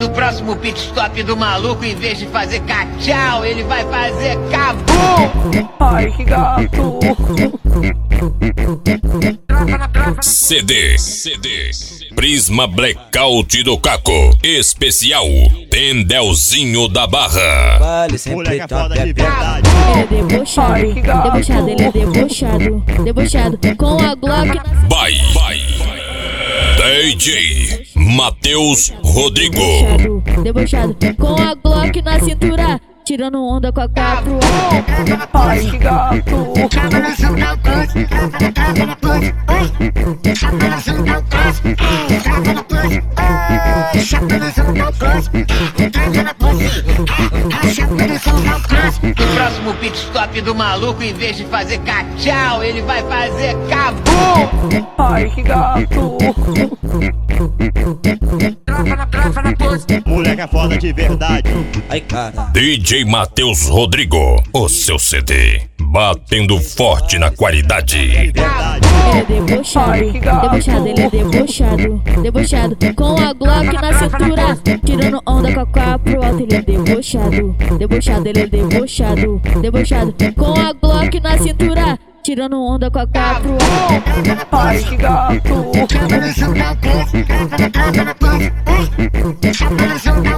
No próximo pit stop do maluco, em vez de fazer cachau, ele vai fazer cabum. Ai, que gato. CD Prisma Blackout do Caco. Especial Tendelzinho da Barra. Vale sempre top é verdade. Ele é debochado, debochado, ele é debochado, debochado, com a Glock. Vai, DJ Matheus Rodrigo. Debochado, com a Glock na cintura, tirando onda com a 4. Ai, que gato. No próximo pit stop do maluco, em vez de fazer cachau, ele vai fazer cabum. Ai, que gato. Moleque é foda de verdade. Ai, cara. DJ Matheus Rodrigo, o seu CD, batendo forte na qualidade. Ele é debochado, debochado, ele é debochado, debochado, com a Glock na cintura, tirando onda com a 4 alto. Ele é debochado, debochado, ele é debochado, debochado, com a Glock na cintura, tirando onda com a 4 alto. Ai, que gato.